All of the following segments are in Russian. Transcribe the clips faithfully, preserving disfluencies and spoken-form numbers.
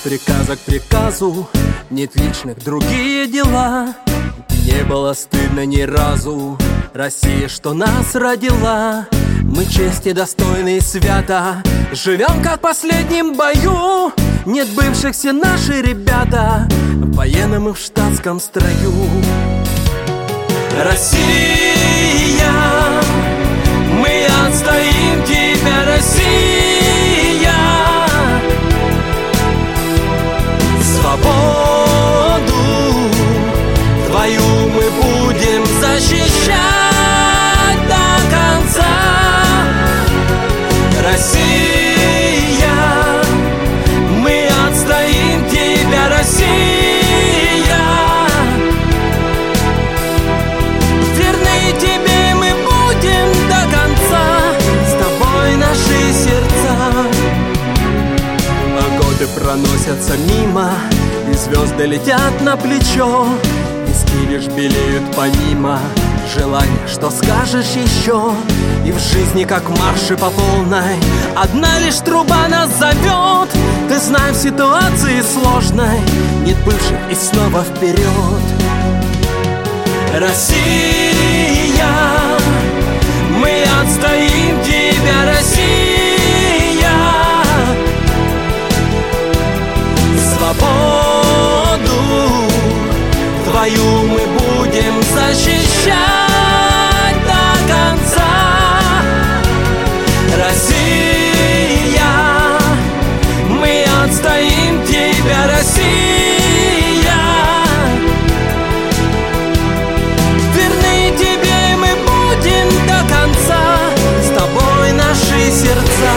приказа к приказу, нет личных, другие дела. Не было стыдно ни разу, Россия, что нас родила. Мы чести достойны и свято живем, как в последнем бою. Нет бывших, все наши ребята в военном и в штатском строю. Россия, мы отстоим тебя, Россия. Свободу твою мы будем защищать до конца. Россия, мы отстоим тебя, Россия. Верны тебе мы будем до конца, с тобой наши сердца. А годы проносятся мимо, и звезды летят на плечо. Виски лишь белеют помимо желания, что скажешь еще. И в жизни, как марши по полной, одна лишь труба нас зовет. Ты знаешь, в ситуации сложной нет бывших, и снова вперед. Россия, мы отстоим тебя, Россия. Свободу твою мы будем защищать до конца. Россия, мы отстоим тебя, Россия. Верны тебе мы будем до конца, с тобой наши сердца.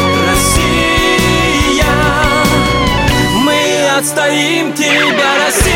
Отстоим тебя, Россия.